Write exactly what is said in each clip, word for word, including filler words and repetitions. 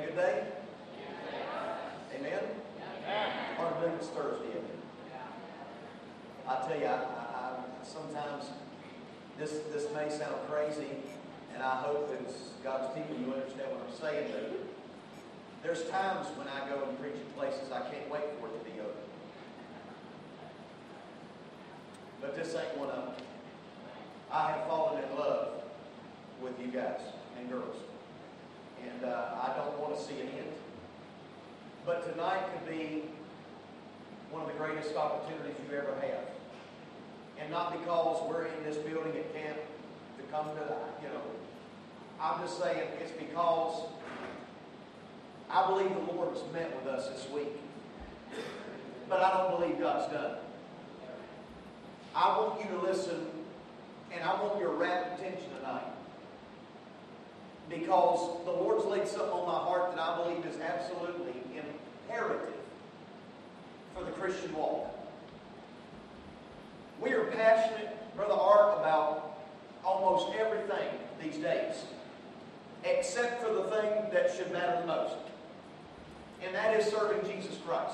today? Amen? Hard to believe it's Thursday, isn't it? I tell you, I, I, I, sometimes this, this may sound crazy, and I hope that as God's people you understand what I'm saying, but there's times when I go and preach in places I can't wait for it to be over. But this ain't one of them. I have fallen in love with you guys and girls. And uh, I don't want to see an end. But tonight could be one of the greatest opportunities you ever have. And not because we're in this building at camp to come to, you know, I'm just saying it's because I believe the Lord has met with us this week. But I don't believe God's done. I want you to listen, and I want your rapt attention tonight. Because the Lord's laid something on my heart that I believe is absolutely imperative for the Christian walk. We are passionate, Brother Art, about almost everything these days, except for the thing that should matter the most. And that is serving Jesus Christ.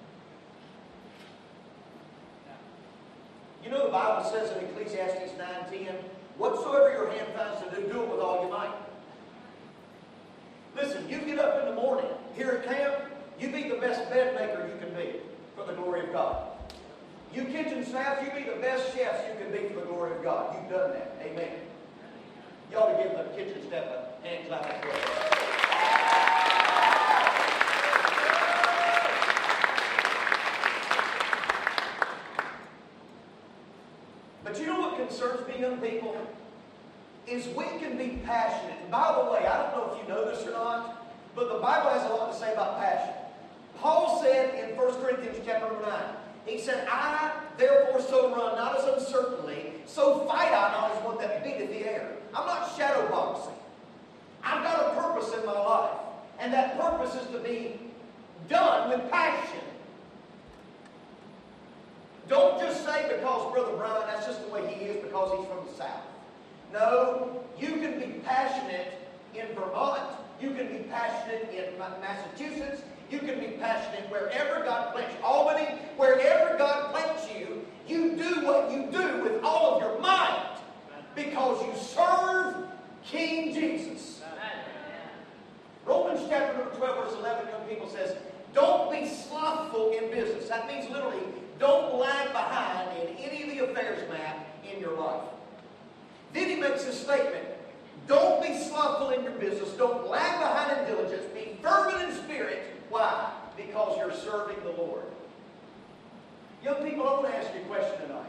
You know the Bible says in Ecclesiastes nine ten, whatsoever your hand finds to do, do it with all your might. Listen, you get up in the morning here at camp, you be the best bed maker you can be for the glory of God. You kitchen staff, you be the best chefs you can be for the glory of God. You've done that. Amen. You ought to give the kitchen staff a hand clap as well. But you know what concerns me, young people? Is we can be passionate. And by the way, I don't know if you know this or not, but the Bible has a lot to say about passion. Paul said in First Corinthians chapter nine, he said, I therefore so run, not as uncertainly, so fight I not as one that beateth the air. I'm not shadow boxing. I've got a purpose in my life. And that purpose is to be done with passion. Don't just say because Brother Brian, that's just the way he is because he's from the South. No, you can be passionate in Vermont. You can be passionate in Massachusetts. You can be passionate wherever God plants you. Albany, wherever God plants you, you do what you do with all of your might because you serve King Jesus. Romans chapter number twelve, verse eleven, young people says, don't be slothful in business. That means literally, don't lag behind in any of the affairs map in your life. Then he makes a statement. Don't be slothful in your business. Don't lag behind in diligence. Be fervent in spirit. Why? Because you're serving the Lord. Young people, I want to ask you a question tonight.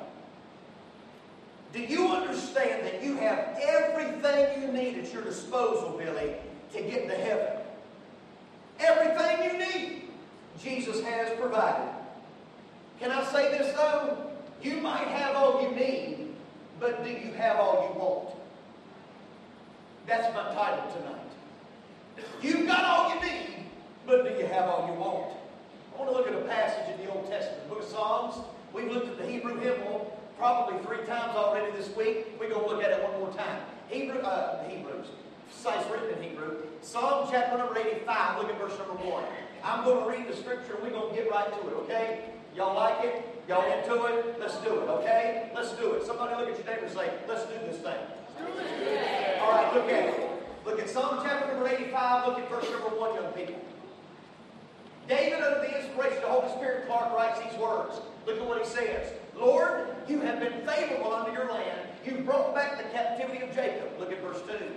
Do you understand that you have everything you need at your disposal, Billy, to get to heaven? Everything you need, Jesus has provided. Can I say this though? You might have all you need, but do you have all you want? That's my title tonight. You've got all you need, but do you have all you want? I want to look at a passage in the Old Testament, book of Psalms. We've looked at the Hebrew hymnal probably three times already this week. We're going to look at it one more time. Hebrew, uh, Hebrews, it's written in Hebrew. Psalm chapter number eighty-five, look at verse number one. I'm going to read the scripture and we're going to get right to it, okay? Y'all like it? Y'all into it? Let's do it, okay? Let's do it. Somebody look at your neighbor and say, let's do this thing. All right, look at it. Look at Psalm chapter number eighty-five. Look at verse number one, young people. David, under the inspiration of the Holy Spirit, Clark writes these words. Look at what he says. Lord, you have been favorable unto your land. You brought back the captivity of Jacob. Look at verse two.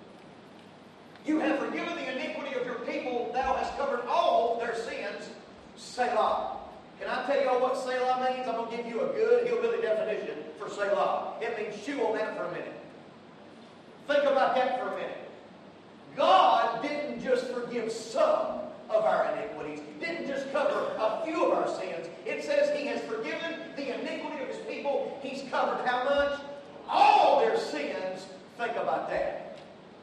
You have forgiven the iniquity of your people. Thou hast covered all their sins. Selah. Can I tell y'all what Selah means? I'm going to give you a good hillbilly definition for Selah. It means chew on that for a minute. Think about that for a minute. God didn't just forgive some of our iniquities. Didn't just cover a few of our sins. It says He has forgiven the iniquity of His people. He's covered how much? All their sins. Think about that.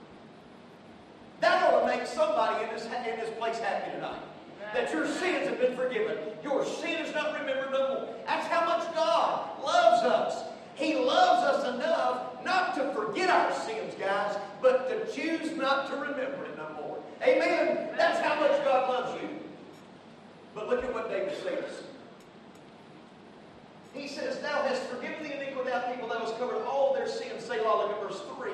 That ought to make somebody in this, in this place happy tonight. That your sins have been forgiven. Your sin is not remembered no more. That's how much God loves us. He loves us enough not to forget our sins, guys, but to choose not to remember it no more. Amen. That's how much God loves you. But look at what David says. He says, Thou hast forgiven the iniquity of thy people, thou hast covered all their sins. Selah, look at verse three.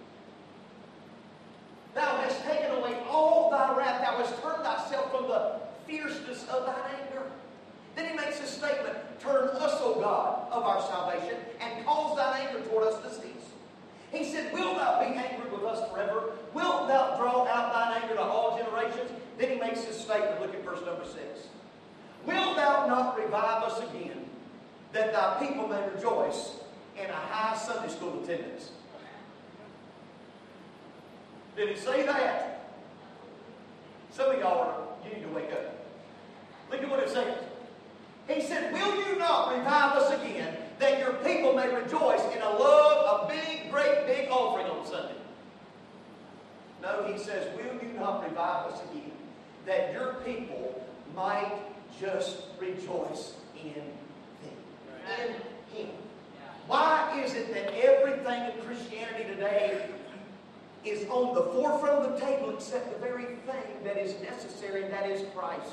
Thou hast taken away all thy wrath, thou hast turned thyself from the fierceness of thine anger. Then he makes this statement, Turn us, O God, of our salvation, and cause thine anger toward us to cease. He said, Wilt thou be angry with us forever? Wilt thou draw out thine anger to all generations? Then he makes this statement, look at verse number six. Wilt thou not revive us again, that thy people may rejoice in a high Sunday school attendance? Did he say that? Some of y'all are, you need to wake up. Look at what it says. He said, Will you not revive us again, that your people may rejoice in a love, a big, great, big offering on Sunday? No, he says, Will you not revive us again, that your people might just rejoice in Thee, in Him? Why is it that everything in Christianity today is on the forefront of the table except the very thing that is necessary, and that is Christ?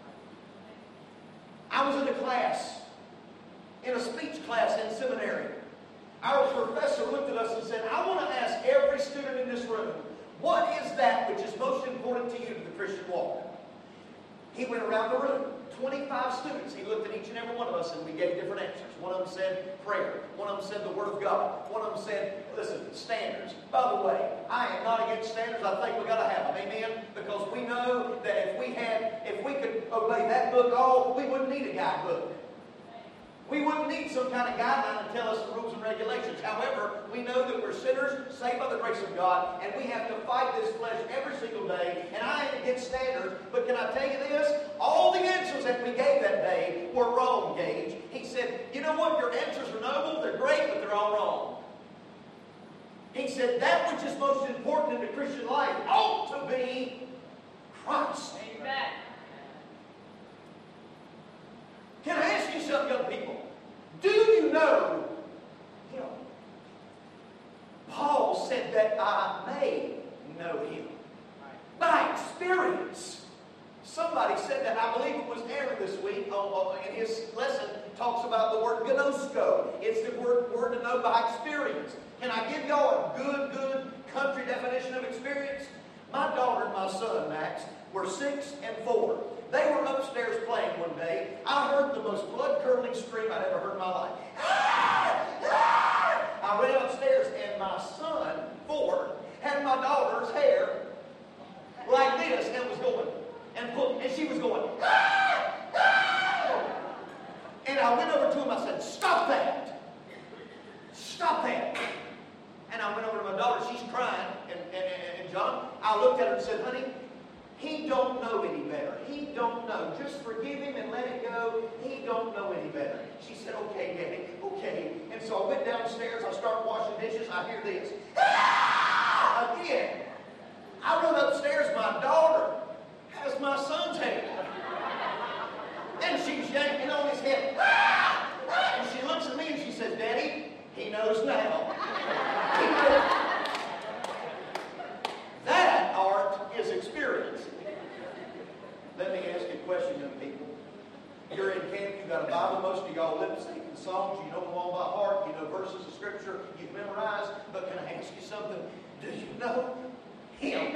I was in a class, in a speech class in seminary. Our professor looked at us and said, I want to ask every student in this room, what is that which is most important to you to the Christian walk? He went around the room, twenty-five students. He looked at each and every one of us and we gave different answers. One of them said prayer. One of them said the Word of God. One of them said, listen, standards. By the way, I am not against standards. I think we've got to have them. Amen? Because we know that if we had, if we could obey that book all, we wouldn't need a guidebook. We wouldn't need some kind of guideline to tell us the rules and regulations. However, we know that we're sinners, saved by the grace of God, and we have to fight this flesh every single day. And I ain't against standards, but can I tell you this? All the answers that we gave that day were wrong, Gage. He said, you know what? Your answers are noble, they're great, but they're all wrong. He said, that which is most important in the Christian life ought to be Christ. Amen. Can I ask you something, young people? Do you know Him? Paul said that I may know Him. By experience. Somebody said that, I believe it was Aaron this week, on, in his lesson, talks about the word gnosko. It's the word, word to know by experience. Can I give y'all a good, good country definition of experience? My daughter and my son, Max, were six and four. They were upstairs playing one day. I heard the most blood-curdling scream I'd ever heard in my life. Ah! Ah! I ran upstairs, and my son, four, had my daughter's hair like this, and was going, and, pull, and she was going, ah! Ah! And I went over to him, I said, stop that! Stop that! And I went over to my daughter, she's crying, and, and, and John, I looked at her and said, honey, he don't know any better. He don't know. Just forgive him and let it go. He don't know any better. She said, okay, Daddy, okay. And so I went downstairs. I started washing dishes. I hear this. Ah! Again. I run upstairs. My daughter has my son's hair. And she's yanking on his head. Ah! Ah! And she looks at me and she says, Daddy, he knows now. He knows. That art is experience. Let me ask you a question, young people. You're in camp, you got a Bible, most of y'all lip sync the songs, you know them all by heart, you know verses of Scripture you've memorized, but can I ask you something? Do you know Him?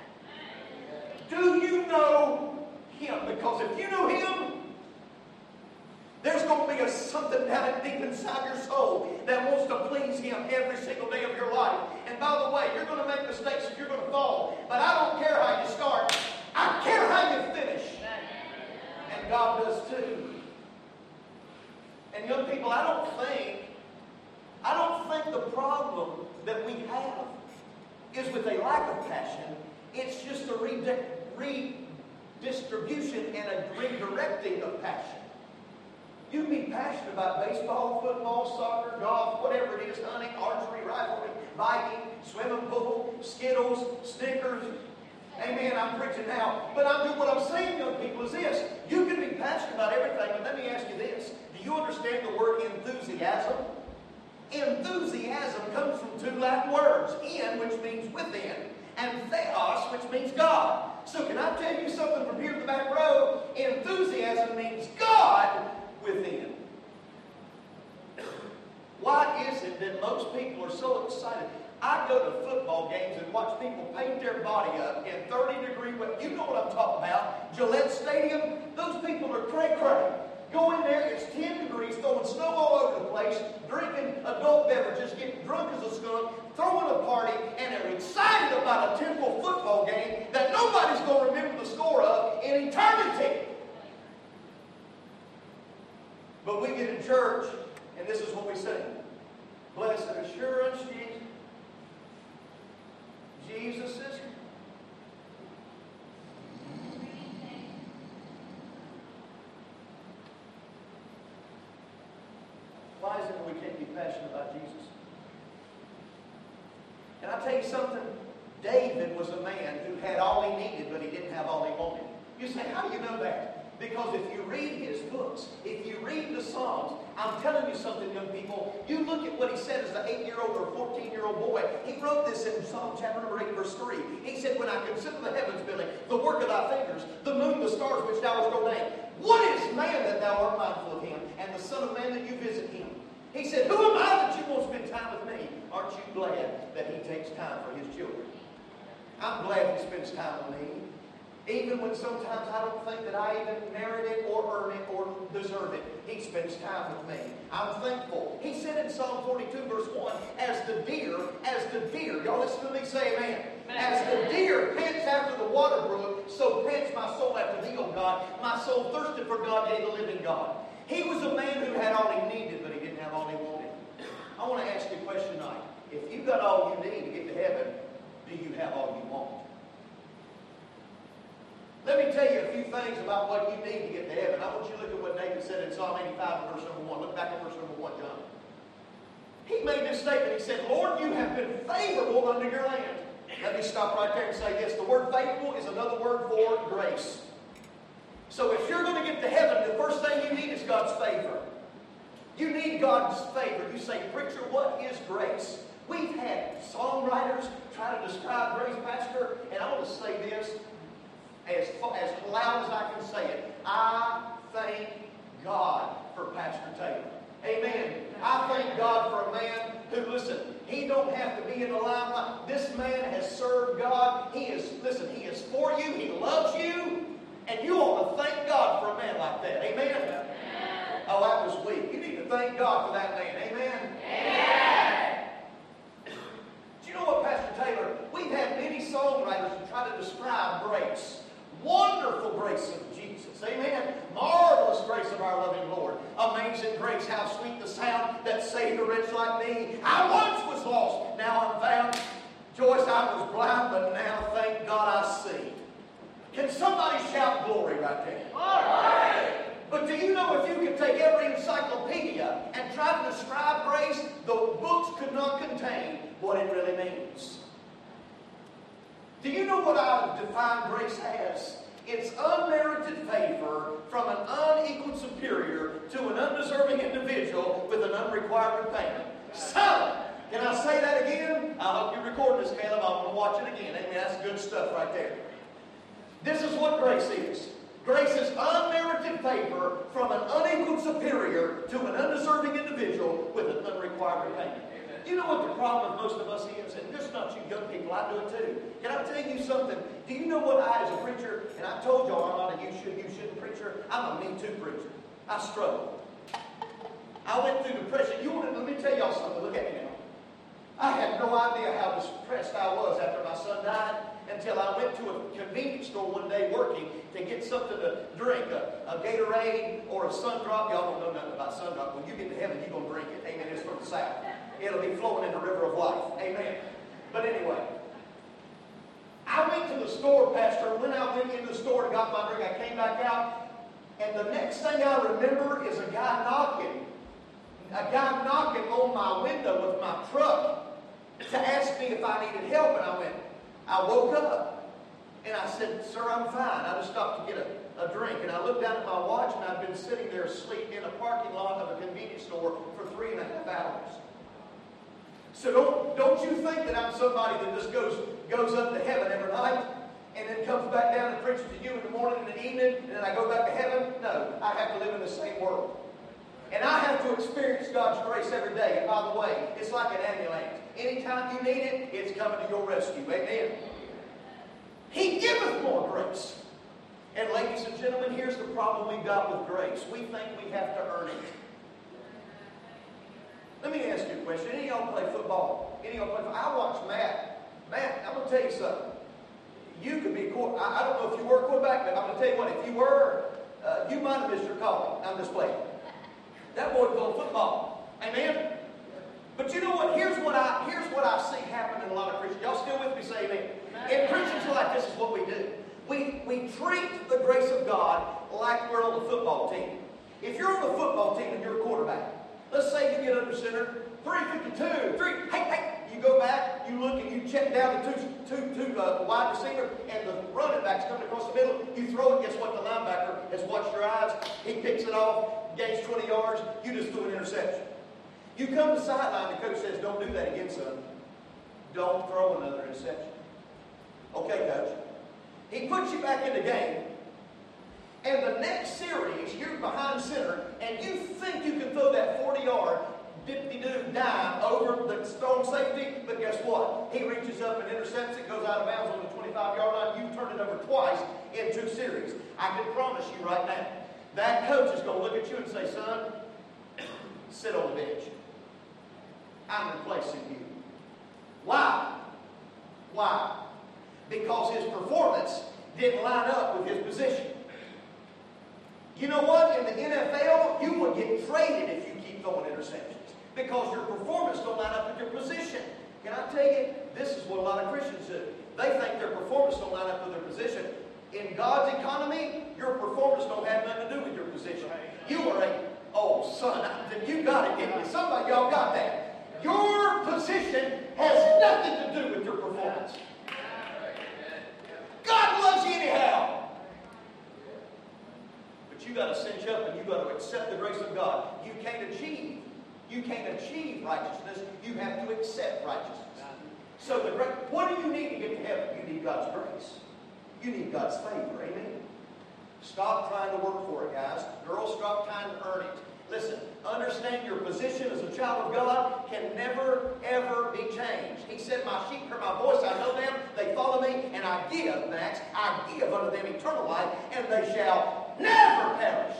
Do you know Him? Because if you know Him, there's going to be a something down deep inside your soul that wants to please Him every single day of your life. And by the way, you're going to make mistakes and you're going to fall. But I don't care how you start. I care how you finish. And God does too. And young people, I don't think, I don't think the problem that we have is with a lack of passion. It's just a redistribution and a redirecting of passion. You can be passionate about baseball, football, soccer, golf, whatever it is, hunting, archery, riflery, biking, swimming pool, Skittles, Snickers. Amen, I'm preaching now. But I'm, what I'm saying, young people, is this. You can be passionate about everything, but let me ask you this. Do you understand the word enthusiasm? Enthusiasm comes from two Latin words. In, which means within, and theos, which means God. So can I tell you something from here to the back row? Enthusiasm means God within. Why is it that most people are so excited? I go to football games and watch people paint their body up in thirty degree weather. You know what I'm talking about. Gillette Stadium, those people are cray-cray. Go in there, it's ten degrees, throwing snow all over the place, drinking adult beverages, getting drunk as a skunk, throwing a party, and they're excited about a Temple football game that nobody's going to remember the score of in eternity. But we get in church, and this is what we sing. Blessed assurance, Jesus. Jesus is. Why is it that we can't be passionate about Jesus? And I'll tell you something. David was a man who had all he needed, but he didn't have all he wanted. You say, how do you know that? Because if you read his books, if you read the Psalms, I'm telling you something, young people. You look at what he said as an eight-year-old or fourteen-year-old boy. He wrote this in Psalm chapter number eight, verse three. He said, when I consider the heavens, Billy, the work of thy fingers, the moon, the stars which thou hast ordained, what is man that thou art mindful of him, and the son of man that you visit him? He said, who am I that you won't spend time with me? Aren't you glad that he takes time for his children? I'm glad he spends time with me. Even when sometimes I don't think that I even merit it or earn it or deserve it, he spends time with me. I'm thankful. He said in Psalm forty-two, verse one, as the deer, as the deer, y'all listen to me say amen. As the deer pants after the water brook, so pants my soul after thee, O God. My soul thirsted for God, yea, the living God. He was a man who had all he needed, but he didn't have all he wanted. I want to ask you a question tonight. If you've got all you need to get to heaven, do you have all you want? Let me tell you a few things about what you need to get to heaven. I want you to look at what David said in Psalm eighty-five, verse number one. Look back at verse number one, John. He made this statement. He said, Lord, you have been favorable unto your land. Let me stop right there and say this. The word favorable is another word for grace. So if you're going to get to heaven, the first thing you need is God's favor. You need God's favor. You say, preacher, what is grace? We've had songwriters try to describe grace, Pastor, and I want to say this as, as loud as I can say it. I thank God for Pastor Taylor. Amen. I thank God for a man who, listen, he don't have to be in the limelight. This man has served God. He is, listen, he is for you. He loves you. And you ought to thank God for a man like that. Amen? Amen. Oh, that was weak. You need to thank God for that man. Amen? Amen. Do you know what, Pastor Taylor? We've had many songwriters who try to describe grace. Wonderful grace of Jesus. Amen. Marvelous grace of our loving Lord. Amazing grace. How sweet the sound that saved a wretch like me. I once was lost. Now I'm found. Joyce, I was blind, but now thank God I see. Can somebody shout glory right there? Glory! But do you know if you could take every encyclopedia and try to describe grace, the books could not contain what it really means. Do you know what I define grace as? It's unmerited favor from an unequal superior to an undeserving individual with an unrequired repayment. So, can I say that again? I hope you record this, Caleb. I want to watch it again. Amen. That's good stuff right there. This is what grace is. Grace is unmerited favor from an unequal superior to an undeserving individual with an unrequired repayment. You know what the problem with most of us is? And this is not you young people, I do it too. Can I tell you something? Do you know what I, as a preacher, and I told y'all I'm not a you should, you shouldn't preacher. I'm a me too preacher. I struggle. I went through depression. You want to, let me tell y'all something. Look at me now. I had no idea how depressed I was after my son died until I went to a convenience store one day working to get something to drink, a, a Gatorade or a Sun Drop. Y'all don't know nothing about Sun Drop. When you get to heaven, you're going to drink it. Amen. It's from the South. It'll be flowing in the river of life. Amen. But anyway, I went to the store, Pastor. When I went in the store and got my drink, I came back out, and the next thing I remember is a guy knocking. A guy knocking on my window with my truck to ask me if I needed help. And I went, I woke up, and I said, sir, I'm fine. I just stopped to get a, a drink. And I looked down at my watch, and I'd been sitting there asleep in a parking lot of a convenience store for three and a half hours. So don't, don't you think that I'm somebody that just goes, goes up to heaven every night and then comes back down and preaches to you in the morning and the evening, and then I go back to heaven? No, I have to live in the same world. And I have to experience God's grace every day. And by the way, it's like an ambulance. Anytime you need it, it's coming to your rescue. Amen. He giveth more grace. And ladies and gentlemen, here's the problem we've got with grace. We think we have to earn it. Let me ask you a question. Any of y'all play football? Any of y'all play football? I watch Matt. Matt, I'm going to tell you something. You could be a quarterback. I don't know if you were a quarterback, but I'm going to tell you what. If you were, uh, you might have missed your calling. I'm just playing. That boy played football. Amen? But you know what? Here's what I here's what I see happen in a lot of Christians. Y'all still with me? Say amen. In Christians life, this is what we do. We, we treat the grace of God like we're on the football team. If you're on the football team and you're a quarterback, let's say you get under center, three fifty-two, three, hey, hey, you go back, you look and you check down the two, two, two uh, wide receiver, and the running back's coming across the middle, you throw it, guess what? The linebacker has watched your eyes, he picks it off, gains twenty yards, you just threw an interception. You come to the sideline, the coach says, don't do that again, son. Don't throw another interception. Okay, coach. He puts you back in the game, and the next series, you're behind center, and you think you can throw that forty-yard, dippity-doo dime over the strong safety, but guess what? He reaches up and intercepts it, goes out of bounds on the twenty-five-yard line. You've turned it over twice in two series. I can promise you right now, that coach is going to look at you and say, son, sit on the bench. I'm replacing you. Why? Why? Because his performance didn't line up with his position. You know what? In the N F L, you will get traded if you keep throwing interceptions because your performance don't line up with your position. Can I tell you, this is what a lot of Christians do. They think their performance don't line up with their position. In God's economy, your performance don't have nothing to do with your position. You are a, oh son, then you got it, didn't you? Somebody, y'all got that. Your position has nothing to do with your performance. God loves you anyhow. But you got to cinch up and you got to accept the grace of God. You can't achieve. You can't achieve righteousness. You have to accept righteousness. So the great, what do you need to get to heaven? You need God's grace. You need God's favor. Amen. Stop trying to work for it, guys. Girls, stop trying to earn it. Listen, understand your position as a child of God can never, ever be changed. He said, my sheep hear my voice, I know them, they follow me, and I give, Max, I give unto them eternal life, and they shall never perish.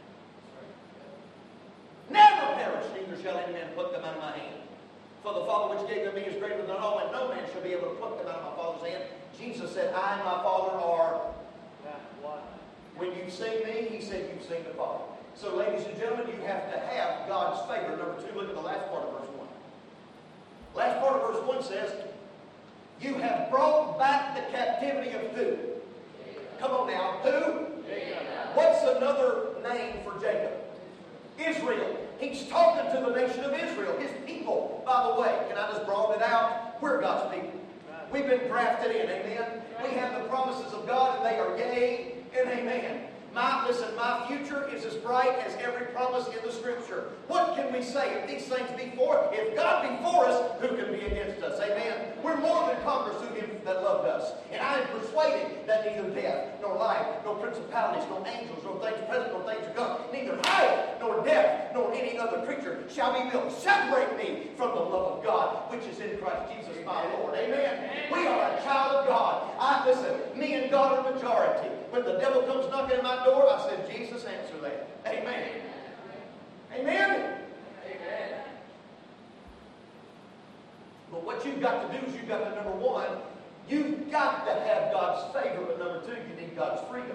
Never perish, neither shall any man pluck them out of my hand. For the Father which gave them me is greater than all, and no man shall be able to pluck them out of my Father's hand. Jesus said, I and my Father are one. When you've seen me, he said, you've seen the Father. So, ladies and gentlemen, you have to have God's favor. Number two, look at the last part of verse one. Last part of verse one says, you have brought back the captivity of who? Come on now, who? Jacob. What's another name for Jacob? Israel. He's talking to the nation of Israel, his people. By the way, can I just broaden it out? We're God's people. We've been grafted in, amen? We have the promises of God, and they are yea and amen. My, listen, my future is as bright as every promise in the Scripture. What can we say if these things be for? If God be for us, who can be against us? Amen. We're more than conquerors through him that loved us. And I am persuaded that neither death, nor life, nor principalities, nor angels, nor things present, nor things to come, neither height, nor depth, nor any other creature shall be able to separate me from the love of God, which is in Christ Jesus my Lord. Amen. We are a child of God. I listen, me and God are majority. When the devil comes knocking at my door, I said, Jesus, answer that. Amen. Amen. Amen. But what you've got to do is you've got to, number one, you've got to have God's favor, but number two, you need God's freedom.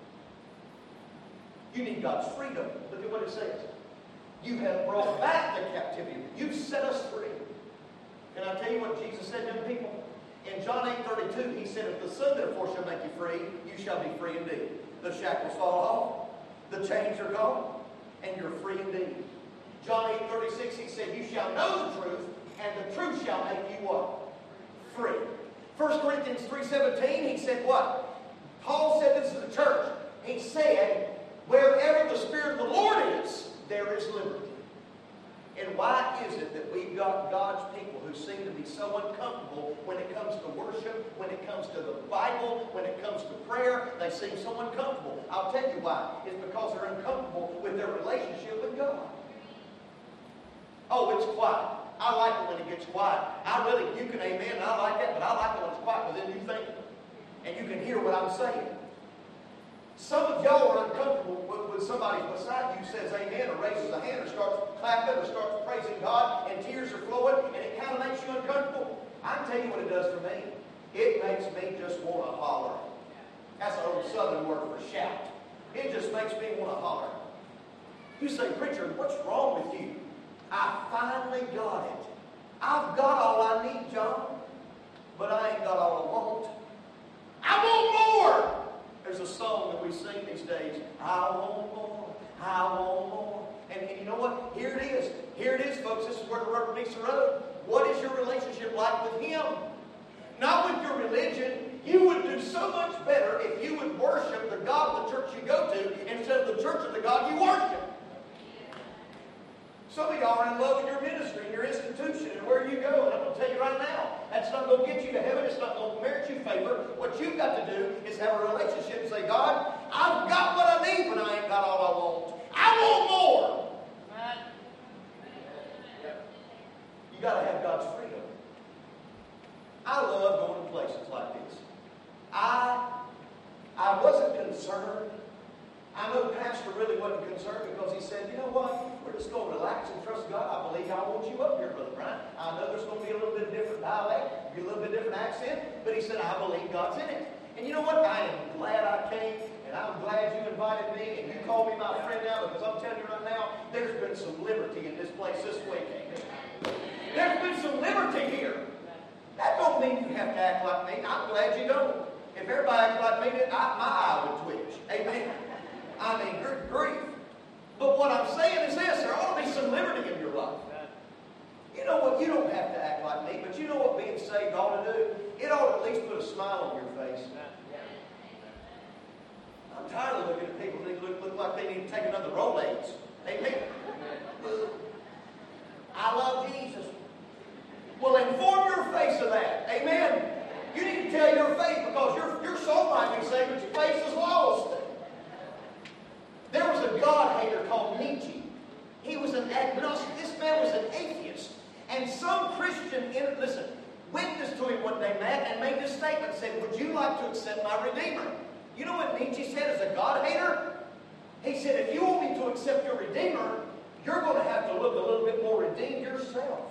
You need God's freedom. Look at what it says. You have brought back the captivity. You've set us free. Can I tell you what Jesus said to them people? In John eight thirty-two, he said, if the Son therefore shall make you free, you shall be free indeed. The shackles fall off, the chains are gone, and you're free indeed. John eight thirty-six, he said, you shall know the truth, and the truth shall make you what? Free. First Corinthians three seventeen, he said what? Paul said this to the church. He said, wherever the Spirit of the Lord is, there is liberty. And why is it that we've got God's people who seem to be so uncomfortable when it comes to worship, when it comes to the Bible, when it comes to prayer? They seem so uncomfortable. I'll tell you why. It's because they're uncomfortable with their relationship with God. Oh, it's quiet. I like it when it gets quiet. I really, you can amen, and I like that, but I like it when it's quiet because then you think, and you can hear what I'm saying. Some of y'all are uncomfortable when somebody beside you says amen or raises a hand or starts clapping or starts praising God and tears are flowing and it kind of makes you uncomfortable. I can tell you what it does for me. It makes me just want to holler. That's an old southern word for shout. It just makes me want to holler. You say, preacher, what's wrong with you? I finally got it. I've got all I need, John, but I ain't got all I want. I want more! There's a song that we sing these days. I want more. I want more. And, and you know what? Here it is. Here it is, folks. This is where the rubber meets the road. What is your relationship like with Him? Not with your religion. You would do so much better if you would worship the God of the church you go to instead of the church of the God you worship. Some of y'all are in love with your ministry and your institution and where you go. And I'm going to tell you right now, that's not going to get you to heaven. It's not going to merit you favor. What you've got to do is have a relationship and say, God, I've got what I need, but I ain't got all I want. I want more. You got to have God's freedom. I love going to places like this. I, I wasn't concerned. I know Pastor really wasn't concerned because he said, you know what? We're just going to relax and trust God. I believe I want you up here, Brother Brian. I know there's going to be a little bit different dialect, be a little bit different accent, but he said, I believe God's in it. And you know what? I am glad I came, and I'm glad you invited me, and you called me my friend now, because I'm telling you right now, there's been some liberty in this place this week. There's been some liberty here. That don't mean you have to act like me. I'm glad you don't. If everybody acted like me, I, my eye would twitch. Amen. I mean, good grief. But what I'm saying is this, there ought to be some liberty in your life. You know what? You don't have to act like me, but you know what being saved ought to do? It ought to at least put a smile on your face. I'm tired of looking at people that look, look like they need to take another Rolaids. Amen. I love Jesus. Well, inform your face of that. Amen. You need to tell your faith because your, your soul might be saved, but your face is lost. There was a God-hater called Nietzsche. He was an agnostic. This man was an atheist. And some Christian, listen, witnessed to him one day, Matt, and made this statement, said, would you like to accept my Redeemer? You know what Nietzsche said as a God-hater? He said, if you want me to accept your Redeemer, you're going to have to look a little bit more redeemed yourself.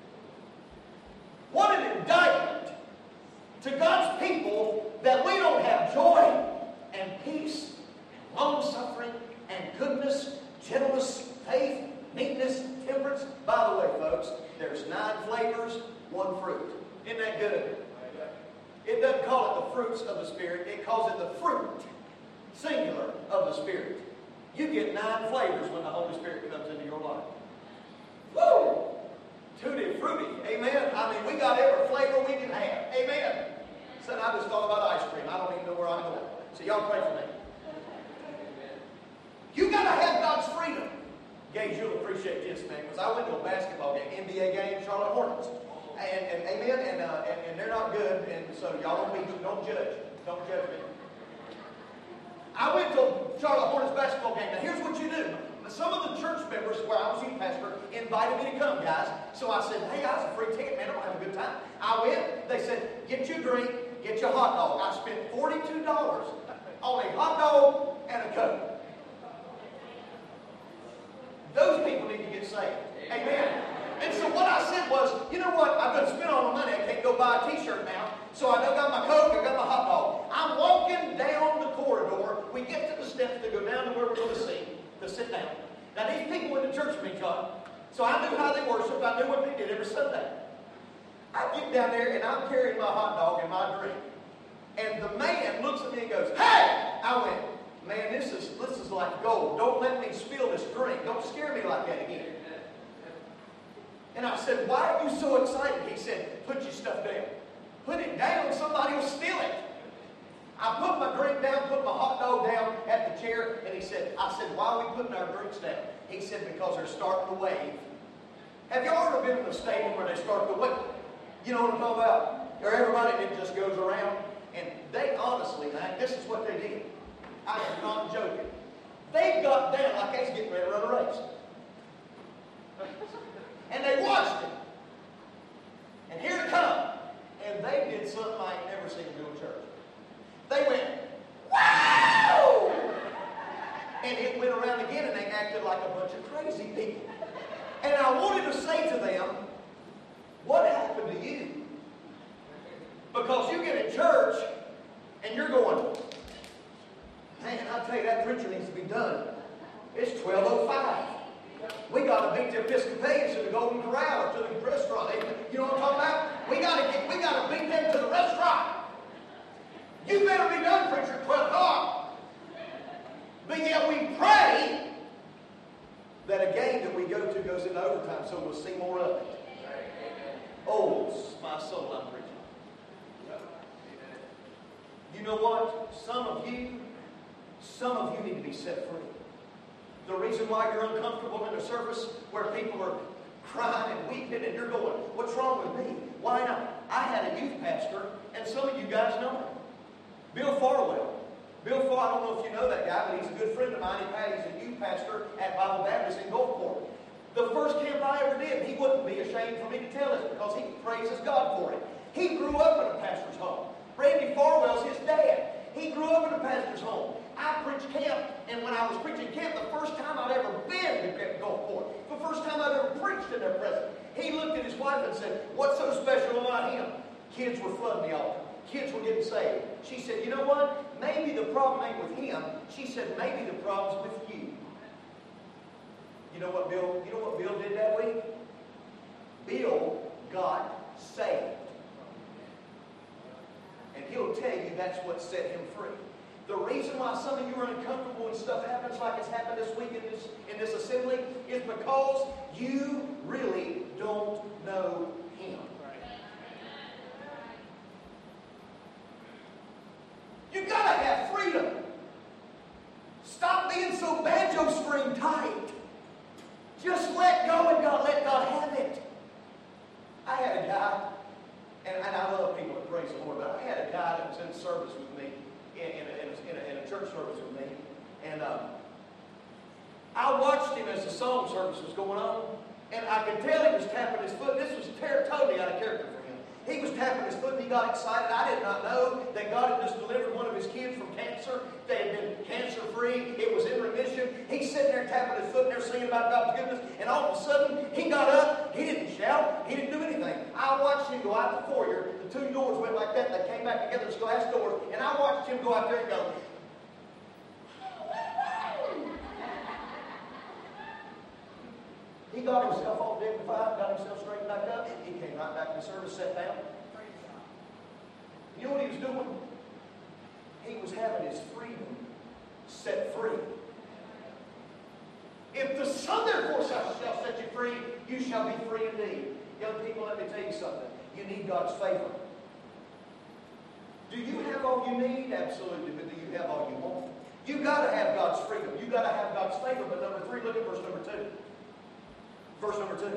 What an indictment to God's people that we don't have joy and peace, long-suffering, and goodness, gentleness, faith, meekness, temperance. By the way, folks, there's nine flavors, one fruit. Isn't that good? It doesn't call it the fruits of the Spirit. It calls it the fruit, singular, of the Spirit. You get nine flavors when the Holy Spirit comes into your life. Woo! Tutti frutti. Amen. I mean, we got every flavor we can have. Amen. So I just thought about ice cream. I don't even know where I'm going. So y'all pray for me. You got to have God's freedom. Gage, you'll appreciate this, man, because I went to a basketball game, N B A game, Charlotte Hornets. And, and amen, and, uh, and, and they're not good, and so y'all don't, be, don't judge. Don't judge me. I went to a Charlotte Hornets basketball game. Now, here's what you do. Some of the church members where I was youth pastor invited me to come, guys. So I said, hey, guys, a free ticket, man, I don't have a good time. I went. They said, get you a drink, get you a hot dog. I spent forty-two dollars on a hot dog and a Coke. Those people need to get saved. Amen. And so what I said was, you know what? I've got to spend all the money. I can't go buy a t-shirt now. So I got my Coke, I got my hot dog. I'm walking down the corridor. We get to the steps to go down to where we're going to sing, to sit down. Now these people in the church with me, John. So I knew how they worshiped. I knew what they did every Sunday. I get down there and I'm carrying my hot dog and my drink. And the man looks at me and goes, hey! I went, man, this is, this is like gold. Don't let me spill this drink. Don't scare me like that again. And I said, why are you so excited? He said, put your stuff down. Put it down, somebody will steal it. I put my drink down, put my hot dog down at the chair, and he said, I said, why are we putting our drinks down? He said, because they're starting to wave. Have you ever been in a stadium where they start the what? You know what I'm talking about? Where everybody it just goes around, and they honestly, man, this is what they did. I am not joking. They got down like they was getting ready to run a race. And they watched it. And here it comes. And they did something I ain't never seen do in church. They went, wow! And it went around again, and they acted like a bunch of crazy people. And I wanted to say to them, what happened to you? Because you get in church, and you're going, man, I tell you, that preacher needs to be done. It's twelve oh five. We got to beat the Episcopalians to the Golden Corral or to the restaurant. You know what I'm talking about? We got to get, we got to beat them to the restaurant. You better be done, preacher, at twelve o'clock. But yet we pray that a game that we go to goes into overtime so we'll see more of it. Oh, my soul, I'm preaching. You know what? Some of you, some of you need to be set free. The reason why you're uncomfortable in a service where people are crying and weeping and you're going, what's wrong with me? Why not? I had a youth pastor, and some of you guys know him. Bill Farwell. Bill Farwell, I don't know if you know that guy, but he's a good friend of mine. He's a youth pastor at Bible Baptist in Gulfport. The first camp I ever did, he wouldn't be ashamed for me to tell this because he praises God for it. He grew up in a pastor's home. Randy Farwell's his dad. He grew up in a pastor's home. I preached camp, and when I was preaching camp, the first time I'd ever been to Gulfport, the first time I'd ever preached in their presence, he looked at his wife and said, what's so special about him? Kids were flooding the altar. Kids were getting saved. She said, you know what? Maybe the problem ain't with him. She said, maybe the problem's with you. You know what Bill, you know what Bill did that week? Bill got saved. And he'll tell you that's what set him free. The reason why some of you are uncomfortable when stuff happens like it's happened this week in this, in this assembly is because you really don't know him. You gotta have freedom. Stop being so banjo string tight. Just let go and God, let God have it. I had a guy, and, and I love people that praise the Lord, but I had a guy that was in service with me, in, in, a, in, a, in, a, in a church service with me, and uh, I watched him as the song service was going on, and I could tell he was tapping his foot. This was ter- totally out of character for him. He was tapping his foot and he got excited. I did not know that God had just delivered one of his kids from cancer. They had been cancer-free. It was in remission. He's sitting there tapping his foot and they're singing about God's goodness. And all of a sudden, he got up. He didn't shout. He didn't do anything. I watched him go out the foyer. The two doors went like that. They came back together as glass doors. And I watched him go out there and go, he got himself all dignified, got himself straightened back up. He came right back to the service, sat down. You know what he was doing? He was having his freedom set free. If the Son therefore shall set you free, you shall be free indeed. Young people, let me tell you something. You need God's favor. Do you have all you need? Absolutely. But do you have all you want? You've got to have God's freedom. You've got to have God's favor. But number three, look at verse number two. Verse number two.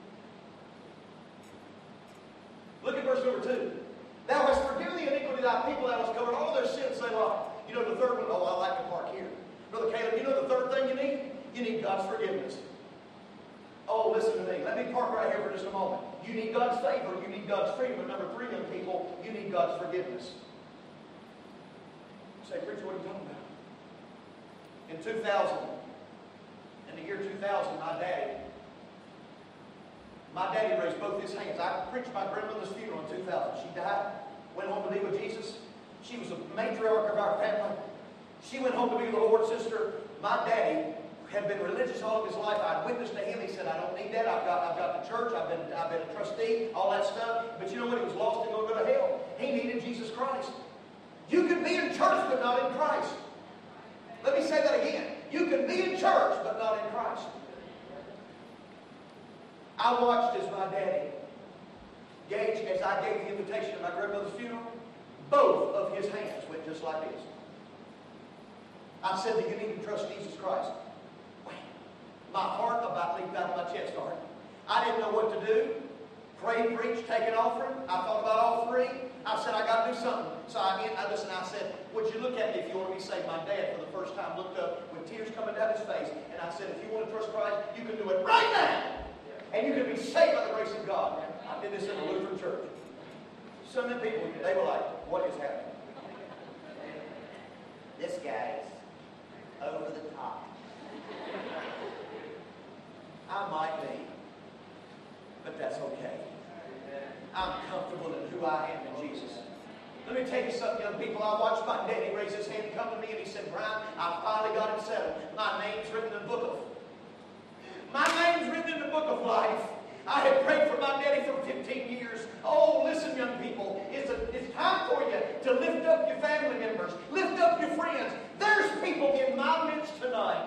Look at verse number two. Thou hast forgiven the iniquity of thy people, thou hast covered all their sins, say Selah. You know the third one? Oh, I like to park here. Brother Caleb, you know the third thing you need? You need God's forgiveness. Oh, listen to me. Let me park right here for just a moment. You need God's favor. You need God's freedom. But number three, young people, you need God's forgiveness. You say, preacher, what are you talking about? In two thousand, in the year two thousand, my daddy, My daddy raised both his hands. I preached my grandmother's funeral in two thousand. She died, went home to be with Jesus. She was a matriarch of our family. She went home to be with the Lord, sister. My daddy had been religious all of his life. I'd witnessed to him. He said, I don't need that. I've got, I've got the church. I've been, I've been a trustee, all that stuff. But you know what? He was lost and going to go to hell. He needed Jesus Christ. You can be in church, but not in Christ. Let me say that again. You can be in church, but not in Christ. I watched as my daddy, Gage, as I gave the invitation at my grandmother's funeral, both of his hands went just like this. I said that you need to trust Jesus Christ. My heart about leaped out of my chest, Art. I didn't know what to do. Pray, preach, take an offering. I thought about all three. I said, I got to do something. So I, I listened, I said, would you look at me if you want to be saved? My dad, for the first time, looked up with tears coming down his face. And I said, if you want to trust Christ, you can do it right now. And you can be saved by the grace of God. I did this in the Lutheran church. Some of the people, they were like, what is happening? This guy's over the top. I might be, but that's okay. I'm comfortable in who I am in Jesus. Let me tell you something, young people. I watched my daddy raise his hand and come to me, and he said, Brian, I finally got it settled. My name's written in the book of My name's written in the book of life. I have prayed for my daddy for fifteen years. Oh, listen, young people. It's, a, it's time for you to lift up your family members. Lift up your friends. There's people in my midst tonight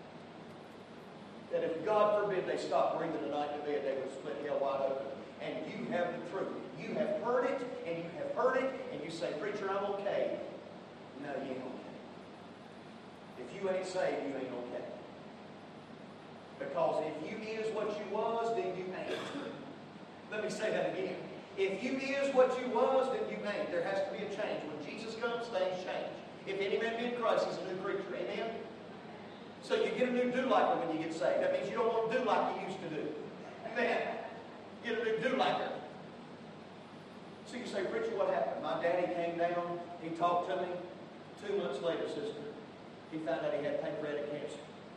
that if God forbid they stop breathing tonight in bed, they would split hell wide open. And you have the truth. You have heard it, and you have heard it, and you say, preacher, I'm okay. No, you ain't okay. If you ain't saved, you ain't okay. Because if you is what you was, then you ain't. Let me say that again. If you is what you was, then you ain't. There has to be a change. When Jesus comes, things change. If any man be in Christ, he's a new creature. Amen? So you get a new do-liker when you get saved. That means you don't want to do like you used to do. Amen? Get a new do-liker. So you say, Richard, what happened? My daddy came down. He talked to me. Two months later, sister, he found out he had pancreatic cancer.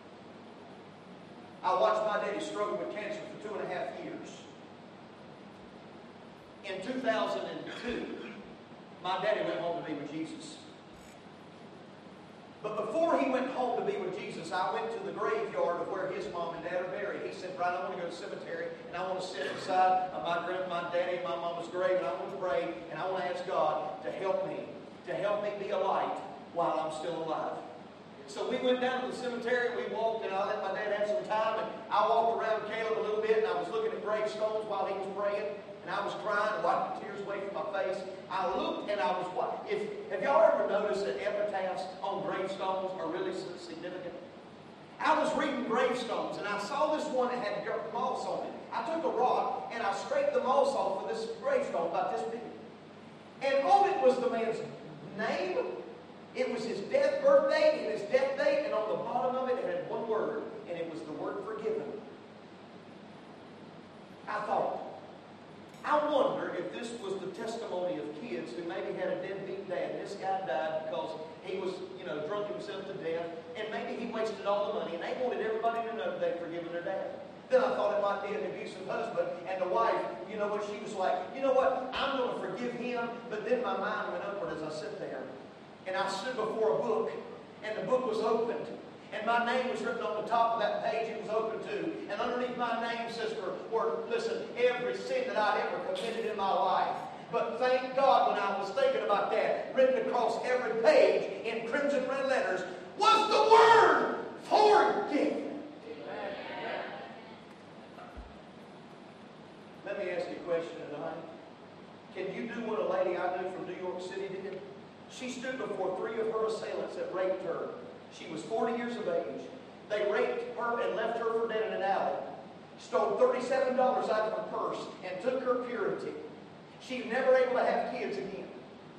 I watched my daddy struggle with cancer for two and a half years. In two thousand two, my daddy went home to be with Jesus. But before he went home to be with Jesus, I went to the graveyard of where his mom and dad are buried. He said, Brian, I want to go to the cemetery, and I want to sit beside my grandma, my daddy, and my mama's grave, and I want to pray, and I want to ask God to help me, to help me be a light while I'm still alive. So we went down to the cemetery, we walked, and I let my dad have some time, and I walked around Caleb a little bit, and I was looking at gravestones while he was praying, and I was crying and wiping tears away from my face. I looked, and I was what? If have y'all ever noticed that epitaphs on gravestones are really significant? I was reading gravestones, and I saw this one that had moss on it. I took a rock, and I scraped the moss off of this gravestone about this big. And on it was the man's name. It was his death birth date and his death date, and on the bottom of it, it had one word, and it was the word forgiven. I thought, I wonder if this was the testimony of kids who maybe had a deadbeat dad. This guy died because he was, you know, drunk himself to death, and maybe he wasted all the money, and they wanted everybody to know that they'd forgiven their dad. Then I thought it might be an abusive husband, and the wife, you know what, she was like, you know what, I'm going to forgive him, but then my mind went upward as I sat there. And I stood before a book, and the book was opened. And my name was written on the top of that page it was open to. And underneath my name, sister, were, listen, every sin that I'd ever committed in my life. But thank God when I was thinking about that, written across every page in crimson red letters, was the word forgiven. Let me ask you a question tonight. Can you do what a lady I knew from New York City did? She stood before three of her assailants that raped her. She was forty years of age. They raped her and left her for dead in an alley. Stole thirty-seven dollars out of her purse and took her purity. She was never able to have kids again.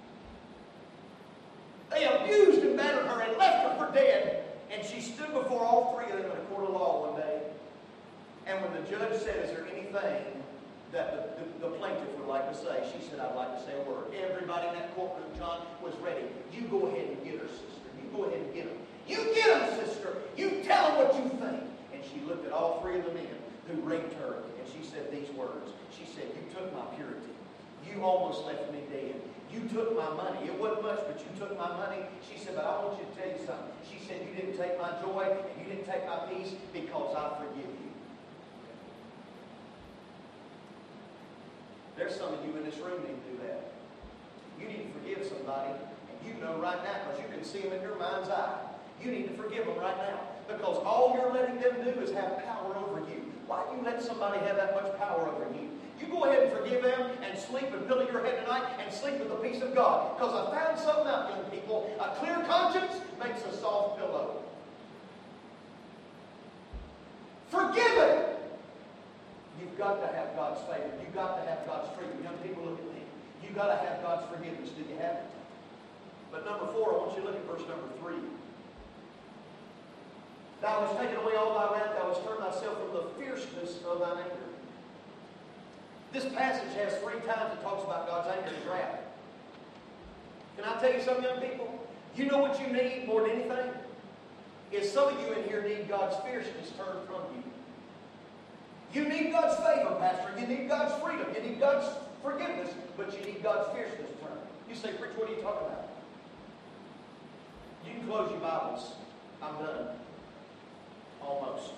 They abused and battered her and left her for dead. And she stood before all three of them in a court of law one day. And when the judge said, is there anything that the, the, the plaintiff would like to say, she said, I'd like to say a word. Everybody in that courtroom, John, was ready. You go ahead and get her, sister. You go ahead and get her. You get them, sister. You tell them what you think. And she looked at all three of the men who raped her, and she said these words. She said, you took my purity. You almost left me dead. You took my money. It wasn't much, but you took my money. She said, but I want you to tell you something. She said, you didn't take my joy, and you didn't take my peace because I forgive you. There's some of you in this room need to do that. You need to forgive somebody, and you know right now because you can see them in your mind's eye. You need to forgive them right now because all you're letting them do is have power over you. Why do you let somebody have that much power over you? You go ahead and forgive them and sleep and pillow your head tonight and sleep with the peace of God. Because I found something out, young people. A clear conscience makes a soft pillow. Forgiven You've got to have God's favor. You've got to have God's freedom. Young people, look at me. You've got to have God's forgiveness. Do you have it? But number four, I want you to look at verse number three. Thou hast taken away all thy wrath. Thou hast turned thyself from the fierceness of thine anger. This passage has three times it talks about God's anger and His wrath. Can I tell you something, young people? You know what you need more than anything? Is some of you in here need God's fierceness turned from you. You need God's favor, Pastor. You need God's freedom. You need God's forgiveness. But you need God's fierceness turned. You say, Preacher, what are you talking about? You can close your Bibles. I'm done. Almost.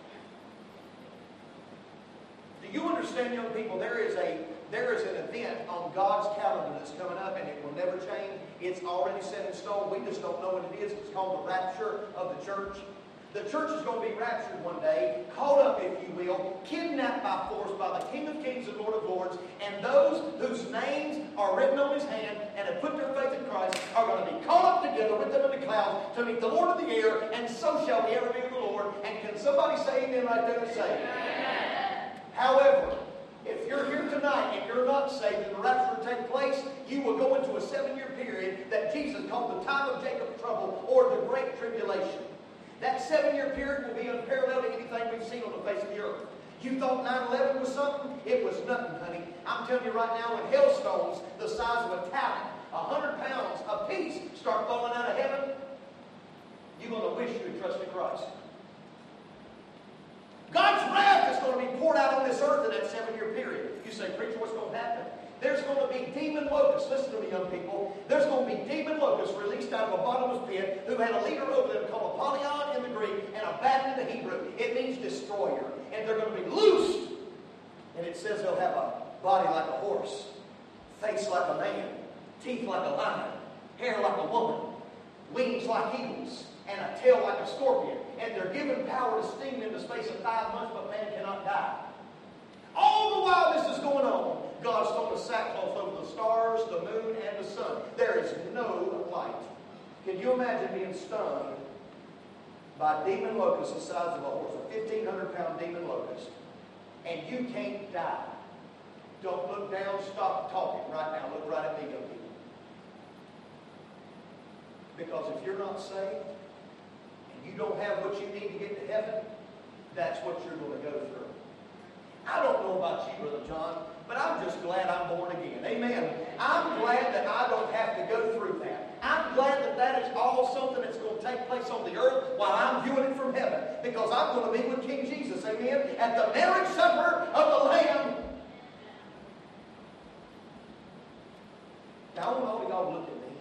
Do you understand, young people, there is a there is an event on God's calendar that's coming up, and it will never change. It's already set in stone. We just don't know what it is. It's called the rapture of the church. The church is going to be raptured one day, caught up, if you will, kidnapped by force by the King of Kings and Lord of Lords, and those whose names are written on His hand and have put their faith in Christ are going to be caught up together with them in the clouds to meet the Lord of the air, and so shall we ever be with the Lord. And can somebody say amen right there and say amen? However, if you're here tonight and you're not saved and the rapture will take place, you will go into a seven-year period that Jesus called the time of Jacob's trouble or the Great Tribulation. That seven-year period will be unparalleled to anything we've seen on the face of the earth. You thought nine eleven was something? It was nothing, honey. I'm telling you right now, when hailstones the size of a talent, one hundred pounds apiece, start falling out of heaven, you're going to wish you had trusted Christ. God's wrath is going to be poured out on this earth in that seven-year period. You say, Preacher, what's going to happen? There's going to be demon locusts. Listen to me, young people. There's going to be demon locusts released out of a bottomless pit who had a leader over them called Apollyon in the Greek and Abaddon in the Hebrew. It means destroyer. And they're going to be loosed. And it says they'll have a body like a horse, face like a man, teeth like a lion, hair like a woman, wings like eagles, and a tail like a scorpion. And they're given power to sting in the space of five months, but man cannot die. All the while this is going on, God's thrown a sackcloth over the stars, the moon, and the sun. There is no light. Can you imagine being stung by demon locusts the size of a horse, a fifteen hundred pound demon locust, and you can't die? Don't look down, stop talking right now. Look right at me, young people. Because if you're not saved, and you don't have what you need to get to heaven, that's what you're going to go through. I don't know about you, Brother John, but I'm just glad I'm born again. Amen. I'm glad that I don't have to go through that. I'm glad that that is all something that's going to take place on the earth while I'm viewing it from heaven. Because I'm going to be with King Jesus, amen, at the marriage supper of the Lamb. Now, I want all of y'all to look at me.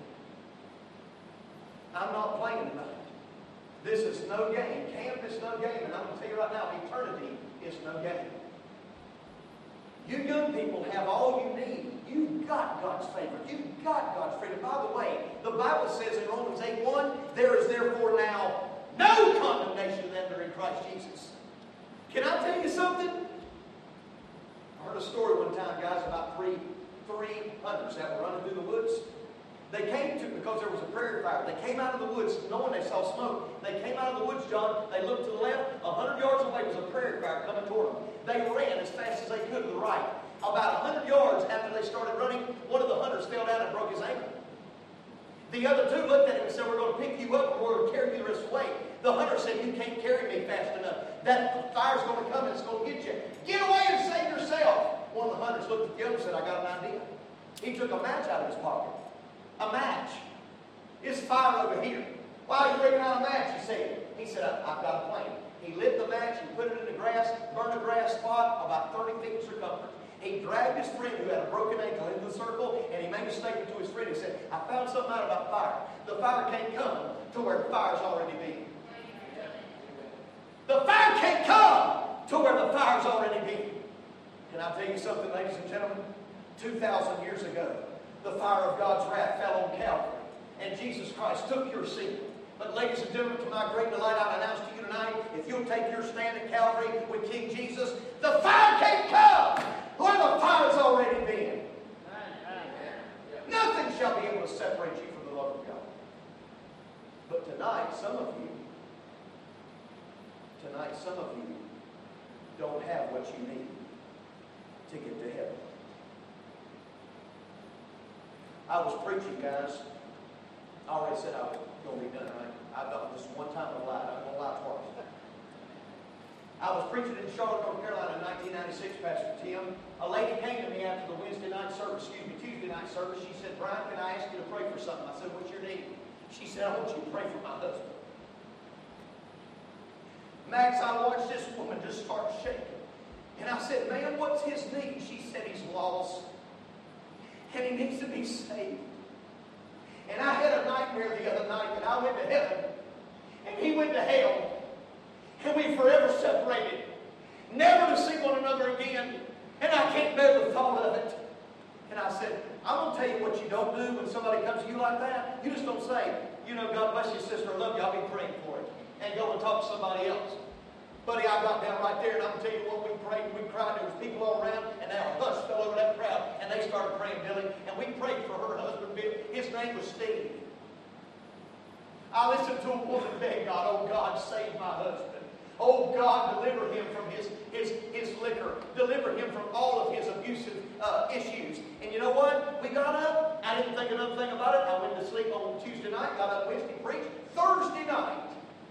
I'm not playing tonight. This is no game. Camp is no game. And I'm going to tell you right now, eternity is no game. You young people have all you need. You've got God's favor. You've got God's freedom. By the way, the Bible says in Romans eight one, there is therefore now no condemnation to them that are in Christ Jesus. Can I tell you something? I heard a story one time, guys, about three, three hunters that were running through the woods. They came to, because there was a prairie fire, they came out of the woods knowing they saw smoke. They came out of the woods, John, they looked to the left, a hundred yards away was a prairie fire coming toward them. They ran as fast as they could to the right. About a hundred yards after they started running, one of the hunters fell down and broke his ankle. The other two looked at him and said, we're going to pick you up and we're going to carry you the rest of the way. The hunter said, you can't carry me fast enough. That fire's going to come and it's going to get you. Get away and save yourself. One of the hunters looked at the other and said, I got an idea. He took a match out of his pocket. A match. It's fire over here. Why are you breaking out a match? He said. He said, I've got a plan. He lit the match, he put it in the grass, burned a grass spot about thirty feet in circumference. He dragged his friend who had a broken ankle into the circle, and he made a statement to his friend. He said, I found something out about fire. The fire can't come to where the fire's already been. The fire can't come to where the fire's already been. Can I tell you something, ladies and gentlemen? two thousand years ago, the fire of God's wrath fell on Calvary, and Jesus Christ took your seat. But ladies and gentlemen, to my great delight, I announce to you tonight, if you'll take your stand at Calvary with King Jesus, the fire can't come where the fire's already been. Nothing shall be able to separate you from the love of God. But tonight, some of you, tonight, some of you don't have what you need. to get to heaven. I was preaching, guys. I already said I was going to be done, right? I've done this one time in life. I'm going to lie twice. I was preaching in Charlotte, North Carolina in nineteen ninety-six, Pastor Tim. A lady came to me after the Wednesday night service, excuse me, Tuesday night service. She said, Brian, can I ask you to pray for something? I said, what's your need? She said, I want you to pray for my husband. Max, I watched this woman just start shaking. And I said, ma'am, what's his need? She said, he's lost. And he needs to be saved. And I had a nightmare the other night that I went to heaven and he went to hell. And we forever separated. Never to see one another again. And I can't bear the thought of it. And I said, I'm going to tell you what you don't do when somebody comes to you like that. You just don't say, you know, God bless you, sister, I love you, I'll be praying for it. And go and talk to somebody else. Buddy, I got down right there, and I'm going to tell you what, we prayed, we cried, there was people all around, and now a hush fell over that crowd, and they started praying, Billy, and we prayed for her husband, Billy. His name was Steve. I listened to a woman beg God, oh God, save my husband. Oh God, deliver him from his, his, his liquor. Deliver him from all of his abusive uh, issues. And you know what? We got up. I didn't think another thing about it. I went to sleep on Tuesday night, got up Wednesday, preached. Thursday night,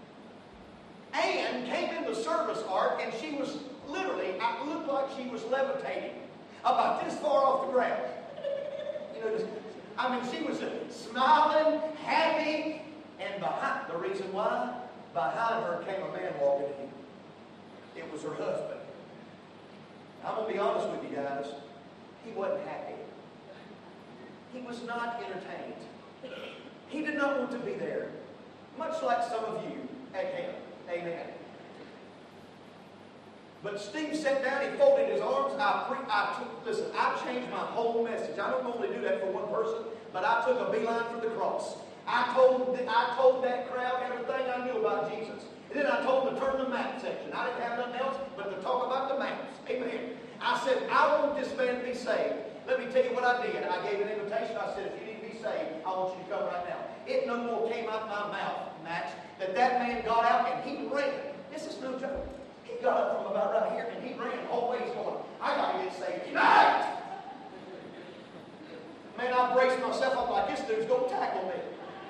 Ann came in the service ark, and she was literally, it looked like she was levitating about this far off the ground. You know, just, I mean, she was uh, smiling, happy, and behind, the reason why, behind her came a man walking in. It was her husband. I'm going to be honest with you guys. He wasn't happy. He was not entertained. He did not want to be there. Much like some of you at camp. Amen. But Steve sat down, he folded his arms. I, pre- I took, listen, I changed my whole message. I don't normally do that for one person, but I took a beeline for the cross. I told, I told that crowd everything I knew about Jesus. And then I told them to turn to the map section. I didn't have nothing else but to talk about the maps. Amen. I said, I want this man to be saved. Let me tell you what I did. I gave an invitation. I said, if you need to be saved, I want you to come right now. It no more came out my mouth, Max, that that man got out and he ran. This is no joke. He got up from about right here and he ran the whole way. He's going, I got to get saved tonight. Man, I braced myself up like this dude's going to tackle me.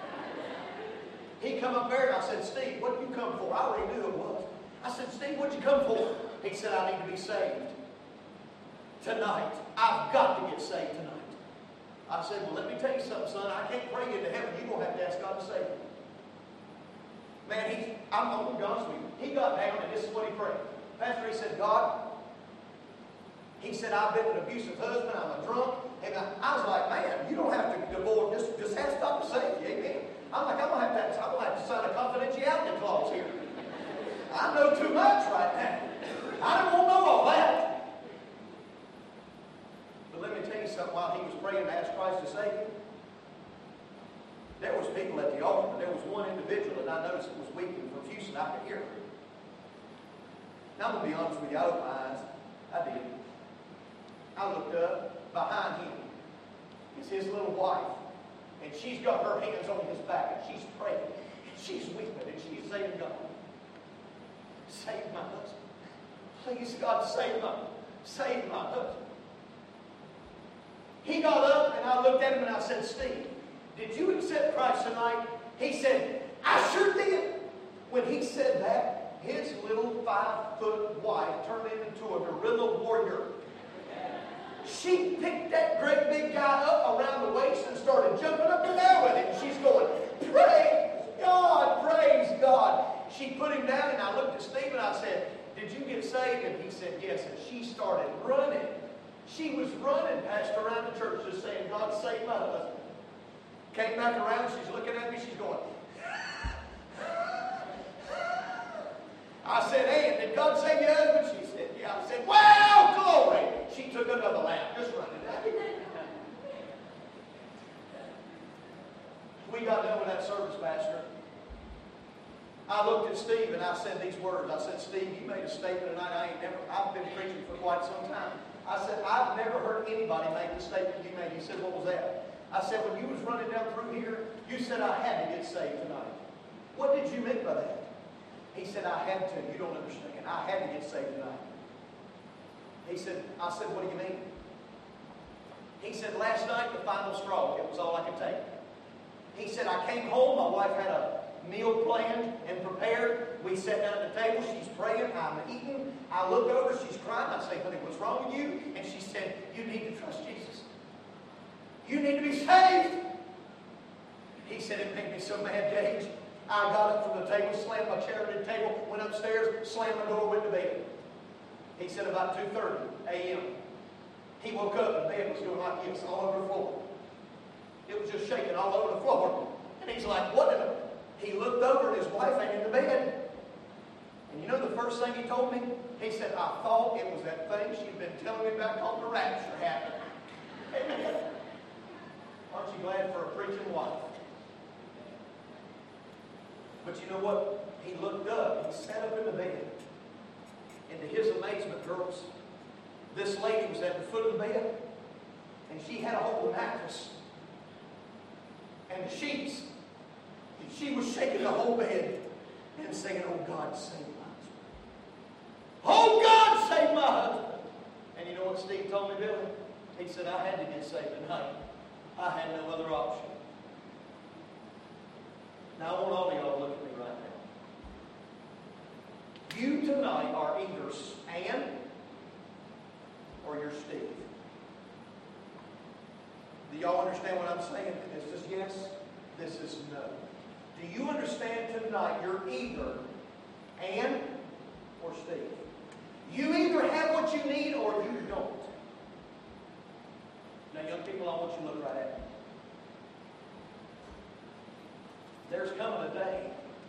He come up there and I said, Steve, what did you come for? I already knew it was. I said, Steve, what'd you come for? He said, I need to be saved tonight. I've got to get saved tonight. I said, well, let me tell you something, son. I can't pray you into heaven. You're going to have to ask God to save you. Man, he's, I'm, I'm going to be honest with you. He got down and this is what he prayed. Pastor, he said, God, he said, I've been an abusive husband. I'm a drunk. And I, I was like, man, you don't have to divorce. Just, just ask God to save you. Amen. I'm like, I'm going to have to, I'm going to have to sign a confidentiality clause here. I know too much right now. I don't want to know all that. But let me tell you something. While he was praying to ask Christ to save him, there was people at the altar, but there was one individual that I noticed was weak and profuse, and I could hear her. Now, I'm going to be honest with you. I opened my eyes. I did. I looked up. Behind him is his little wife. And she's got her hands on his back, and she's praying. And she's weeping, and she's saying, God, save my husband. Please, God, save my, save my husband. He got up, and I looked at him, and I said, Steve, did you accept Christ tonight? He said, I sure did. When he said that, his little five-foot wife turned him into a guerrilla warrior. She picked that great big guy up around the waist and started jumping up and down with him. She's going, praise God, praise God. She put him down, and I looked at Steve, and I said, did you get saved? And he said, yes. And she started running. She was running past around the church just saying, God, save my husband. Came back around, she's looking at me, she's going, I said, hey, did God save your husband? She said, yeah. I said, wow, glory. She took another lap, just running out. We got done with that service, Pastor. I looked at Steve and I said these words. I said, Steve, you made a statement tonight. I ain't never, I've been preaching for quite some time. I said, I've never heard anybody make the statement you made. He said, what was that? I said, when you was running down through here, you said I had to get saved tonight. What did you mean by that? He said, I had to. You don't understand. I had to get saved tonight. He said, I said, what do you mean? He said, last night, the final straw. It was all I could take. He said, I came home. My wife had a meal planned and prepared. We sat down at the table. She's praying. I'm eating. I look over. She's crying. I say, honey, what's wrong with you? And she said, you need to trust Jesus. You need to be saved. He said, it made me so mad, Gage. I got up from the table, slammed my chair to the table, went upstairs, slammed my door, went to bed. He said about two thirty a m He woke up and the bed was going like this all over the floor. It was just shaking all over the floor. And he's like, what in it? He looked over and his wife ain't in the bed. And you know the first thing he told me? He said, I thought it was that thing she'd been telling me about called the rapture happened. Amen. Aren't you glad for a preaching wife? But you know what? He looked up. He sat up in the bed. And to his amazement, girls, this lady was at the foot of the bed, and she had a hold of the mattress and the sheets. And she was shaking the whole bed and saying, oh, God, save my husband. Oh, God, save my husband. And you know what Steve told me, Billy? He said, I had to get saved tonight. I had no other option. Now, I want all of y'all to look at me right now. You tonight are either Ann or you're Steve. Do y'all understand what I'm saying? This is yes, this is no. Do you understand tonight you're either Ann or Steve? You either have what you need or you don't. Now, young people, I want you to look right at me. There's coming a day.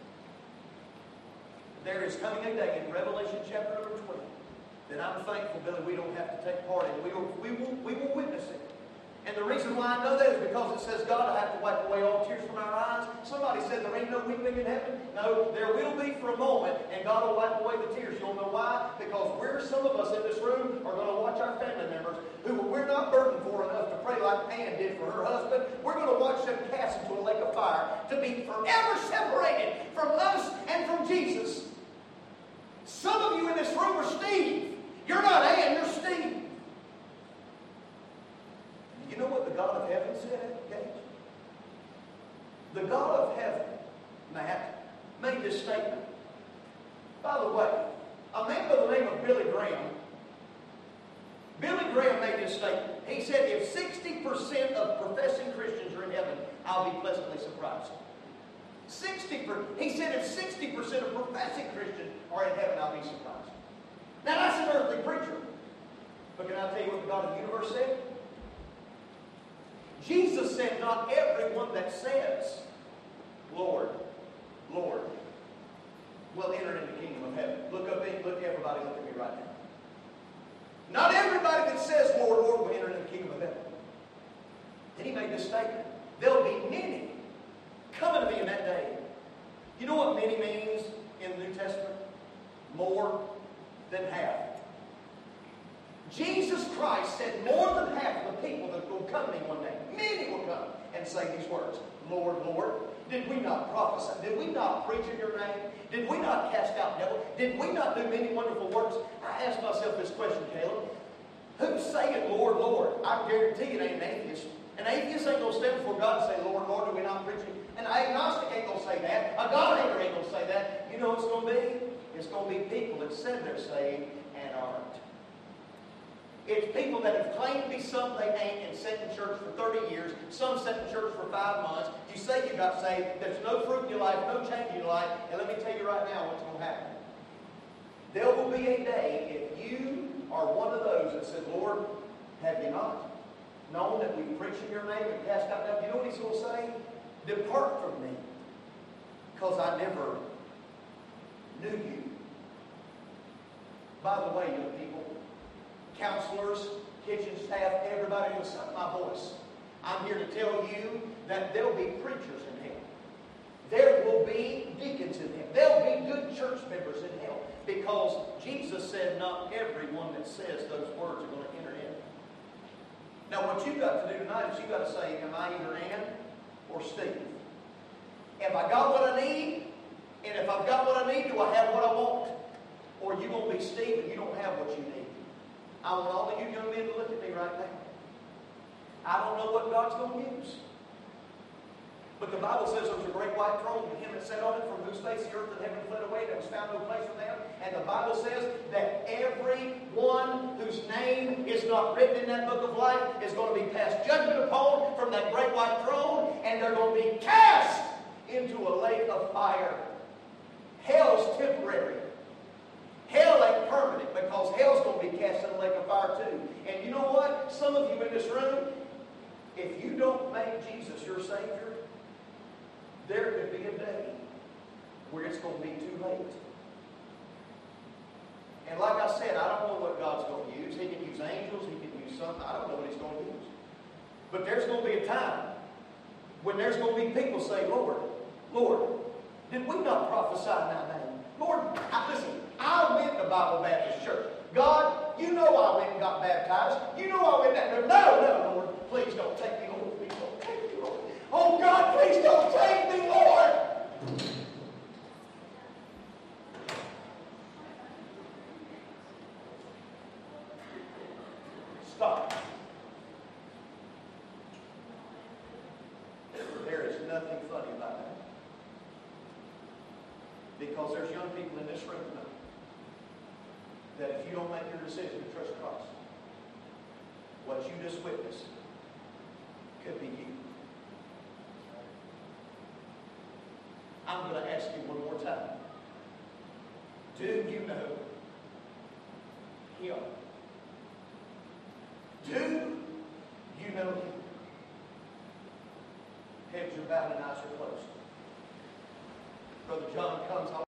There is coming a day in Revelation chapter number twenty that I'm thankful, Billy, we don't have to take part in. We will, we will, we will witness it. And the reason why I know that is because it says God will have to wipe away all tears from our eyes. Somebody said there ain't no weeping in heaven. No, there will be for a moment, and God will wipe away the tears. You'll know why? Because we're, some of us in this room are going to watch our family members who we're not burdened for enough to pray like Ann did for her husband. We're going to watch them cast into a lake of fire to be forever separated from us and from Jesus. Some of you in this room are Steve. You're not Ann, you're Steve. You know what the God of heaven said, Gage? The God of heaven, Matt, made this statement. By the way, a man by the name of Billy Graham, Billy Graham made this statement. He said, if sixty percent of professing Christians are in heaven, I'll be pleasantly surprised. sixty percent. He said, if sixty percent of professing Christians are in heaven, I'll be surprised. Now, that's an earthly preacher. But can I tell you what the God of the universe said? Jesus said, not everyone that says, Lord, Lord, will enter into the kingdom of heaven. Look up, look, everybody look at me right now. Not everybody that says, Lord, Lord, will enter into the kingdom of heaven. Then he made this statement. There'll be many coming to me in that day. You know what many means in the New Testament? More than half. Jesus Christ said more than half of the people that will come to me one day, many will come and say these words, Lord, Lord, did we not prophesy? Did we not preach in your name? Did we not cast out devils? Did we not do many wonderful works? I asked myself this question, Caleb. Who's saying, Lord, Lord? I guarantee it ain't an atheist. An atheist ain't going to stand before God and say, Lord, Lord, do we not preach it? An agnostic ain't going to say that. A God hater ain't going to say that. You know what it's going to be? It's going to be people that said they're saved and aren't. It's people that have claimed to be something they ain't and sat in church for thirty years. Some sat in church for five months. You say you got saved. There's no fruit in your life, no change in your life. And let me tell you right now what's going to happen. There will be a day if you are one of those that said, Lord, have you not known that we preach in your name and cast out devils? You know what he's going to say? Depart from me, because I never knew you. By the way, young people, counselors, kitchen staff, everybody who listens to my voice, I'm here to tell you that there'll be preachers in hell. There will be deacons in hell. There'll be good church members in hell. Because Jesus said not everyone that says those words are going to enter in. Now what you've got to do tonight is you've got to say, am I either Ann or Steve? Have I got what I need? And if I've got what I need, do I have what I want? Or are you going to be Steve and you don't have what you need? I want all of you young men to look at me right now. I don't know what God's going to use. But the Bible says there was a great white throne, and him that sat on it, from whose face the earth and heaven fled away, there was found no place for them. And the Bible says that every one whose name is not written in that book of life is going to be passed judgment upon from that great white throne, and they're going to be cast into a lake of fire. Hell's temporary. Hell ain't permanent, because hell's going to be cast in a lake of fire too. And you know what? Some of you in this room, if you don't make Jesus your Savior, there could be a day where it's going to be too late. And like I said, I don't know what God's going to use. He can use angels. He can use something. I don't know what He's going to use. But there's going to be a time when there's going to be people say, Lord, Lord, did we not prophesy in Thy name? Lord, I, listen, I went to Bible Baptist Church. God, you know I went and got baptized. You know I went that. No, no, Lord, please don't take me, Lord. Please don't take me, Lord. Oh, God, please don't take me, Lord. Stop. There is nothing funny about that. Because there's young people in this room tonight that if you don't make your decision to trust Christ, what you just witnessed could be you. I'm going to ask you one more time. Do you know Him? Do you know Him? Heads are bowed and eyes are closed. Brother John comes.